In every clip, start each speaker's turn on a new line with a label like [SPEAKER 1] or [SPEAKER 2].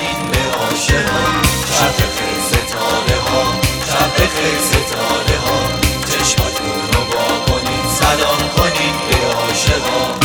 [SPEAKER 1] کنین به عاشقان. شب بخیر ستاره ها، شب بخیر ستاره ها، چشماتون رو وا کنین سلام کنین به عاشقان.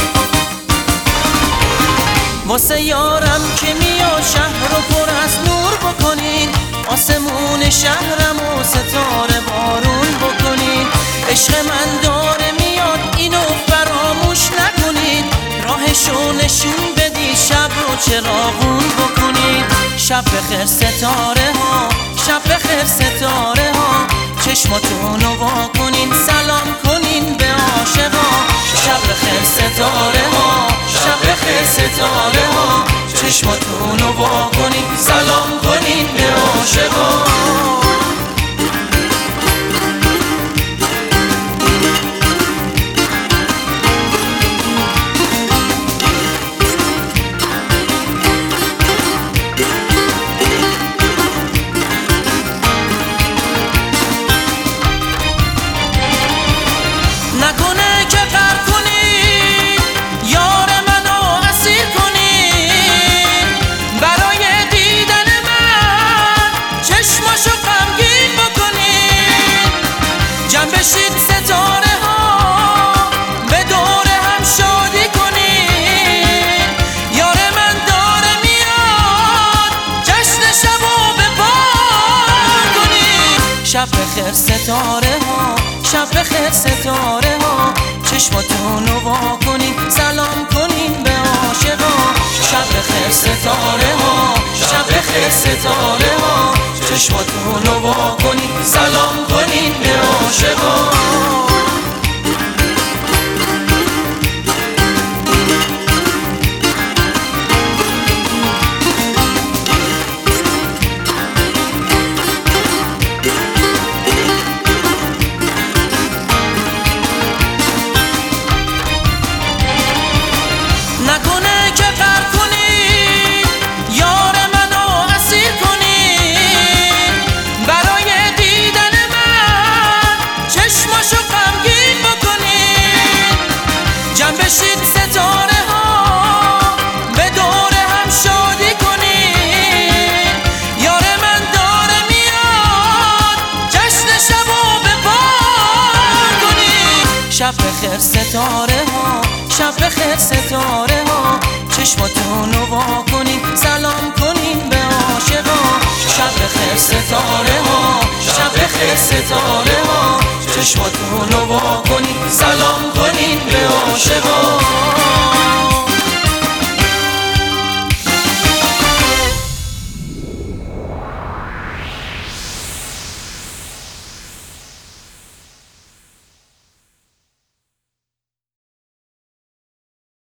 [SPEAKER 2] واسه یارم که میاد شهر رو پر از نور بکنین، آسمون شهرم و ستاره بارون بکنین. عشق من داره میاد اینو فراموش نکنین، راهشو نشون بدی شب رو چراغون بکنین. شب بخیر ستاره ها، شب بخیر ستاره ها، چشماتون رو وا کنین سلام کنین به عاشقان. شب بخیر ستاره ها، شب بخیر ستاره ها، چشماتون رو وا کنین سلام کنین به عاشقان. نکنه که غر کنی یار منو اسیر کنی، برای دیدن من چشماشو غمگین بکنی. جمع بشید ستاره ها به دور هم شادی کنی، یار من داره میاد جشن شبو به پار کنی. شب بخیر ستاره ها، شب بخیر ستاره ها، چشماتون رو وا کنین سلام کنین به عاشقان. شب بخیر ستاره ها، شب بخیر ستاره ها، چشماتون رو وا کنین سلام کنین به عاشقان. نکنه که غر کنی یار منو اسیر کنی، برای دیدن من چشماشو غمگین بکنی. جمع بشید ستاره ها به دور هم شادی کنی، یار من داره میاد جشن شبو به پار کنی. شب بخیر ستاره ها، شب بخیر ستاره ها، چشماتون رو وا کنین سلام کنین به عاشقان. شب بخیر ستاره ها، شب بخیر ستاره ها، چشماتون رو وا کنین سلام کنین به عاشقان.